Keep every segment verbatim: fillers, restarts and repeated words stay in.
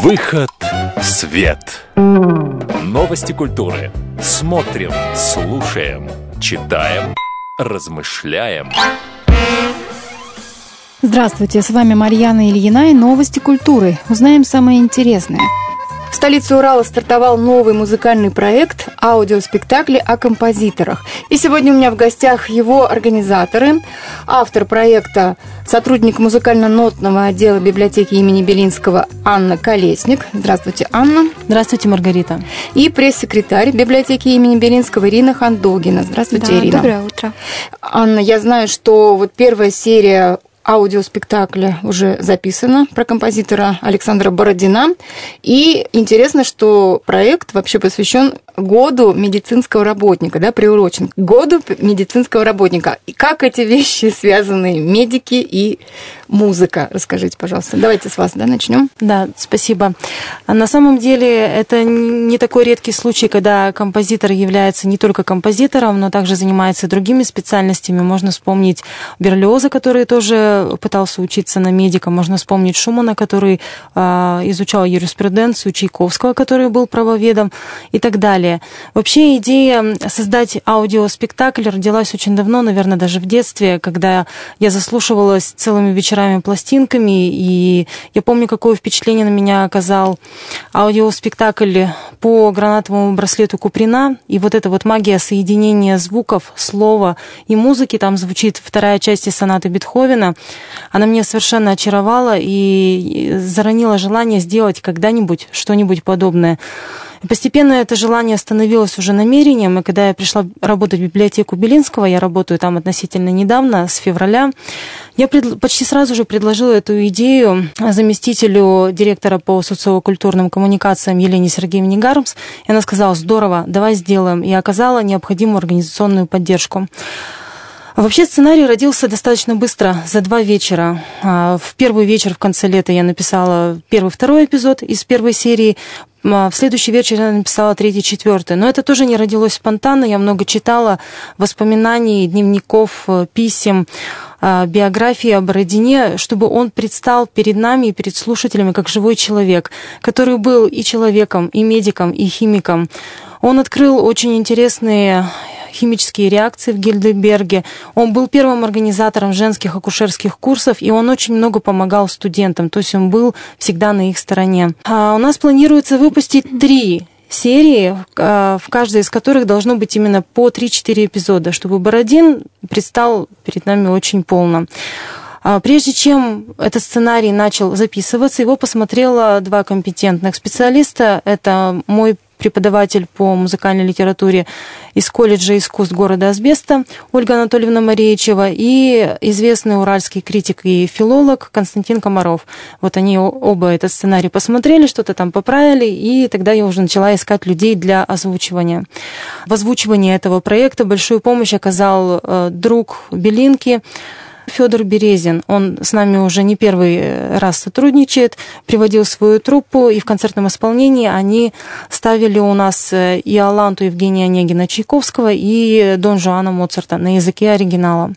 Выход в свет. Новости культуры. Смотрим, слушаем, читаем, размышляем. Здравствуйте, с вами Марьяна Ильина и новости культуры. Узнаем самое интересное. В столице Урала стартовал новый музыкальный проект аудиоспектакли о композиторах. И сегодня у меня в гостях его организаторы, автор проекта, сотрудник музыкально-нотного отдела библиотеки имени Белинского Анна Колесник. Здравствуйте, Анна. Здравствуйте, Маргарита. И пресс-секретарь библиотеки имени Белинского Ирина Хандогина. Здравствуйте, да, Ирина. Доброе утро. Анна, я знаю, что вот первая серия аудиоспектакля уже записано про композитора Александра Бородина. И интересно, что проект вообще посвящен году медицинского работника, да, приурочен к году медицинского работника. И как эти вещи связаны, медики и музыка? Расскажите, пожалуйста. Давайте с вас, да, начнем. Да, спасибо. На самом деле это не такой редкий случай, когда композитор является не только композитором, но также занимается другими специальностями. Можно вспомнить Берлиоза, который тоже пытался учиться на медика. Можно вспомнить Шумана, который э, изучал юриспруденцию, Чайковского, который был правоведом и так далее. Вообще идея создать аудиоспектакль родилась очень давно, наверное, даже в детстве, когда я заслушивалась целыми вечерами пластинками, и я помню, какое впечатление на меня оказал аудиоспектакль по гранатовому браслету Куприна, и вот эта вот магия соединения звуков, слова и музыки, там звучит вторая часть из сонаты Бетховена, она меня совершенно очаровала и заронила желание сделать когда-нибудь что-нибудь подобное. И постепенно это желание становилось уже намерением, и когда я пришла работать в библиотеку Белинского, я работаю там относительно недавно, с февраля, я пред... почти сразу же предложила эту идею заместителю директора по социокультурным коммуникациям Елене Сергеевне Гармс, и она сказала: здорово, давай сделаем, и оказала необходимую организационную поддержку. Вообще сценарий родился достаточно быстро, за два вечера. В первый вечер в конце лета я написала первый-второй эпизод из первой серии. В следующий вечер я написала третий, четвертый. Но это тоже не родилось спонтанно. Я много читала воспоминаний, дневников, писем, биографии о Бородине, чтобы он предстал перед нами и перед слушателями как живой человек, который был и человеком, и медиком, и химиком. Он открыл очень интересные химические реакции в Гейдельберге. Он был первым организатором женских акушерских курсов, и он очень много помогал студентам, то есть он был всегда на их стороне. А у нас планируется выпустить три серии, в каждой из которых должно быть именно по три-четыре эпизода, чтобы Бородин предстал перед нами очень полно. Прежде чем этот сценарий начал записываться, его посмотрело два компетентных специалиста. Это мой преподаватель по музыкальной литературе из колледжа искусств города Асбеста Ольга Анатольевна Мареичева и известный уральский критик и филолог Константин Комаров. Вот они оба этот сценарий посмотрели, что-то там поправили, и тогда я уже начала искать людей для озвучивания. В озвучивании этого проекта большую помощь оказал друг Белинки Федор Березин. Он с нами уже не первый раз сотрудничает, приводил свою труппу, и в концертном исполнении они ставили у нас и Иоланту Евгения Онегина Чайковского, и Дон Жуана Моцарта на языке оригинала.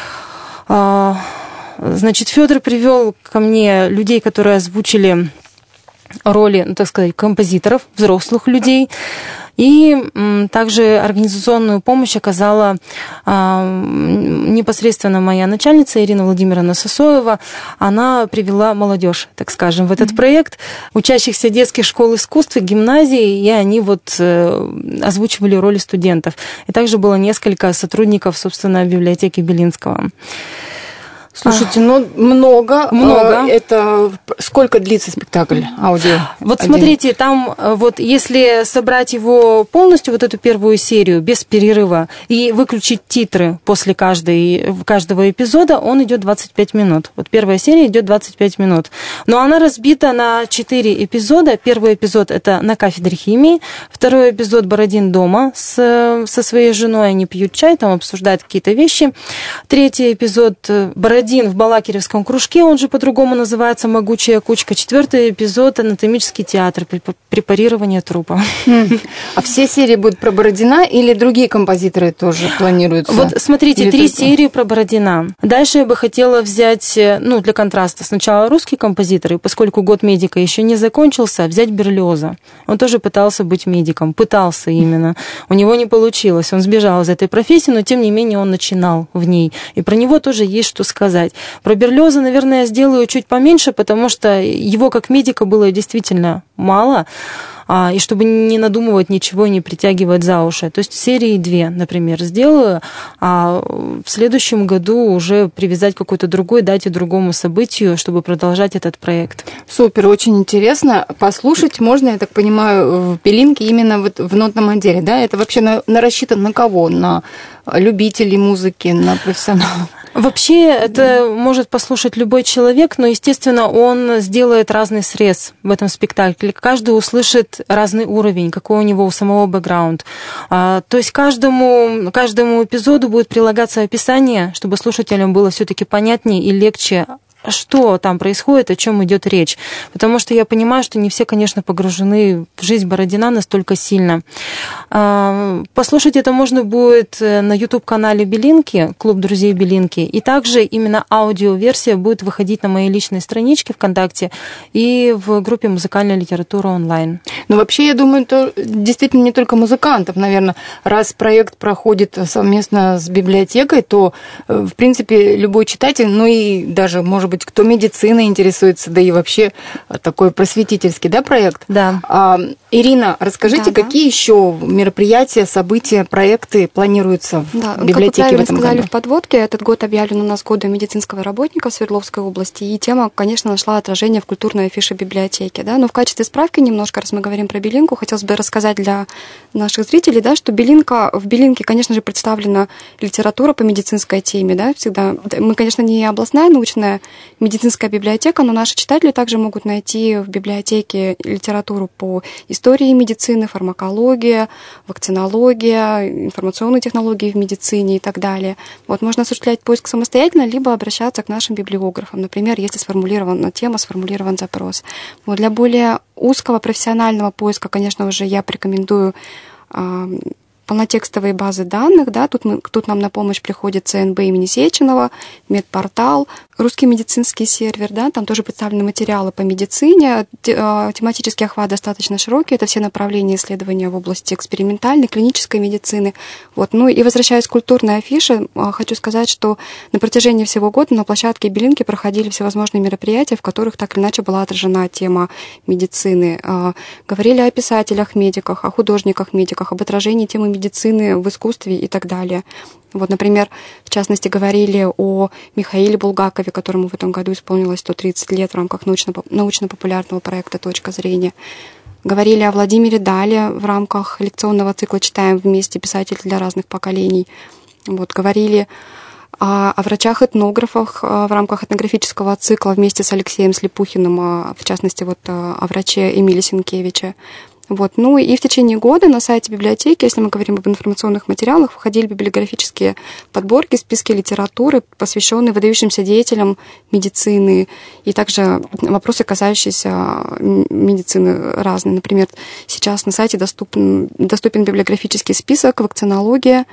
Значит, Федор привел ко мне людей, которые озвучили роли, ну, так сказать, композиторов, взрослых людей. И также организационную помощь оказала непосредственно моя начальница Ирина Владимировна Сосоева. Она привела молодежь, так скажем, в этот mm-hmm. проект, учащихся детских школ искусств и гимназий, и они вот озвучивали роли студентов. И также было несколько сотрудников, собственно, библиотеки Белинского. Слушайте, ну много. Много. Это сколько длится спектакль аудио? Вот один? Смотрите, там вот если собрать его полностью, вот эту первую серию, без перерыва, и выключить титры после каждой, каждого эпизода, он идет двадцать пять минут. Вот первая серия идет двадцать пять минут. Но она разбита на четыре эпизода. Первый эпизод – это на кафедре химии. Второй эпизод – Бородин дома с, со своей женой. Они пьют чай, там обсуждают какие-то вещи. Третий эпизод – Бородин один в Балакиревском кружке, он же по-другому называется «Могучая кучка». Четвертый эпизод «Анатомический театр», препарирование трупа. А все серии будут про Бородина или другие композиторы тоже планируются? Вот смотрите, или три только... серии про Бородина. Дальше я бы хотела взять, ну, для контраста, сначала русский композитор, и поскольку год медика еще не закончился, взять Берлиоза. Он тоже пытался быть медиком, пытался именно. У него не получилось, он сбежал из этой профессии, но тем не менее он начинал в ней. И про него тоже есть что сказать. Про Берлиоза, наверное, я сделаю чуть поменьше, потому что его как медика было действительно мало, и чтобы не надумывать ничего и не притягивать за уши. То есть серии две, например, сделаю, а в следующем году уже привязать какой-то другой дате, другому событию, чтобы продолжать этот проект. Супер, очень интересно. Послушать можно, я так понимаю, в Белинке именно вот в нотном отделе, да? Это вообще на, на рассчитан на кого? На любителей музыки, на профессионалов? Вообще, это может послушать любой человек, но, естественно, он сделает разный срез в этом спектакле. Каждый услышит разный уровень, какой у него у самого бэкграунд. То есть каждому, каждому эпизоду будет прилагаться описание, чтобы слушателям было все-таки понятнее и легче, что там происходит, о чем идет речь. Потому что я понимаю, что не все, конечно, погружены в жизнь Бородина настолько сильно. Послушать это можно будет на YouTube-канале Белинки, Клуб друзей Белинки, и также именно аудиоверсия будет выходить на моей личной страничке ВКонтакте и в группе «Музыкальная литература онлайн». Ну, вообще, я думаю, это действительно не только музыкантов, наверное. Раз проект проходит совместно с библиотекой, то, в принципе, любой читатель, ну и даже, может быть, кто медициной интересуется, да и вообще такой просветительский, да, проект? Да. А, Ирина, расскажите, да, какие да. еще мероприятия, события, проекты планируются в да, библиотеке как вы в этом сказали году? в подводке, этот год объявлен у нас годом медицинского работника в Свердловской области, и тема, конечно, нашла отражение в культурной афише библиотеки. Да? Но в качестве справки немножко, раз мы говорим про Белинку, хотелось бы рассказать для наших зрителей, да, что Белинка, в Белинке, конечно же, представлена литература по медицинской теме. Да? Всегда. Мы, конечно, не областная научная медицинская библиотека, но наши читатели также могут найти в библиотеке литературу по истории медицины, фармакология, вакцинология, информационные технологии в медицине и так далее. Вот можно осуществлять поиск самостоятельно, либо обращаться к нашим библиографам. Например, если сформулирована тема, сформулирован запрос. Вот для более узкого профессионального поиска, конечно, уже я порекомендую полнотекстовые базы данных, да, тут, мы, тут нам на помощь приходит ЦНБ имени Сеченова, медпортал, русский медицинский сервер, да, там тоже представлены материалы по медицине, тематический охват достаточно широкий, это все направления исследования в области экспериментальной, клинической медицины. Вот. Ну и возвращаясь к культурной афише, хочу сказать, что на протяжении всего года на площадке Белинки проходили всевозможные мероприятия, в которых так или иначе была отражена тема медицины. Говорили о писателях-медиках, о художниках-медиках, об отражении темы медицины в искусстве и так далее. Вот, например, в частности, говорили о Михаиле Булгакове, которому в этом году исполнилось сто тридцать лет в рамках научно-популярного проекта «Точка зрения». Говорили о Владимире Дале в рамках лекционного цикла «Читаем вместе. Писатель для разных поколений». Вот, говорили о, о врачах-этнографах в рамках этнографического цикла вместе с Алексеем Слепухиным, в частности, вот, о враче Эмиле Сенкевиче. Вот. Ну и в течение года на сайте библиотеки, если мы говорим об информационных материалах, выходили библиографические подборки, списки литературы, посвященные выдающимся деятелям медицины, и также вопросы, касающиеся медицины разные. Например, сейчас на сайте доступен, доступен библиографический список «Вакцинология.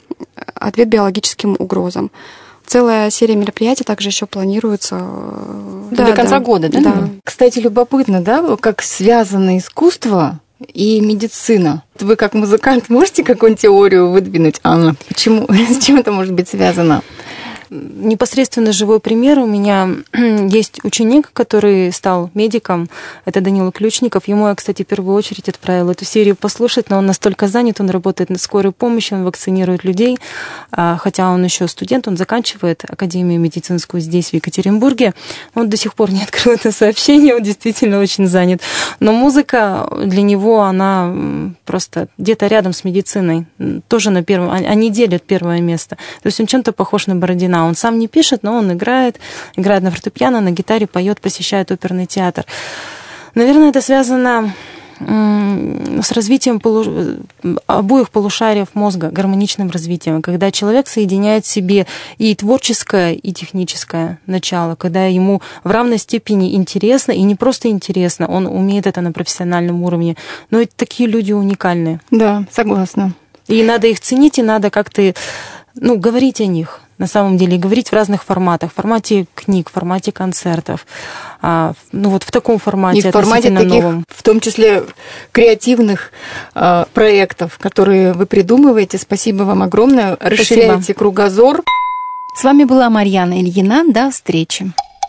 Ответ биологическим угрозам». Целая серия мероприятий также еще планируется. Да, до конца да. года, да? да? Кстати, любопытно, да, как связано искусство и медицина. Вы как музыкант можете какую-нибудь теорию выдвинуть, Анна? Почему? С чем это может быть связано? Непосредственно живой пример. У меня есть ученик, который стал медиком. Это Данила Ключников. Ему я, кстати, в первую очередь отправила эту серию послушать, но он настолько занят, он работает на скорой помощи, он вакцинирует людей. Хотя он еще студент, он заканчивает академию медицинскую здесь, в Екатеринбурге. Он до сих пор не открыл это сообщение, он действительно очень занят. Но музыка для него, она просто где-то рядом с медициной. Тоже на первом... Они делят первое место. То есть он чем-то похож на Бородина. Он сам не пишет, но он играет, играет на фортепиано, на гитаре, поет, посещает оперный театр. Наверное, это связано с развитием полу... обоих полушариев мозга, гармоничным развитием, когда человек соединяет в себе и творческое, и техническое начало, когда ему в равной степени интересно, и не просто интересно, он умеет это на профессиональном уровне, но и такие люди уникальны. Да, согласна. И надо их ценить, и надо как-то, ну, говорить о них. На самом деле, и говорить в разных форматах, в формате книг, в формате концертов, а, ну вот в таком формате, и в формате таких, новом. В том числе креативных а, проектов, которые вы придумываете. Спасибо вам огромное. Расширяете Спасибо. Кругозор. С вами была Марьяна Ильина. До встречи.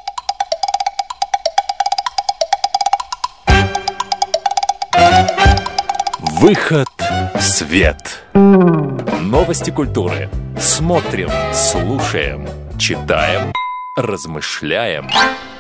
Выход в свет. Новости культуры. Смотрим, слушаем, читаем, размышляем.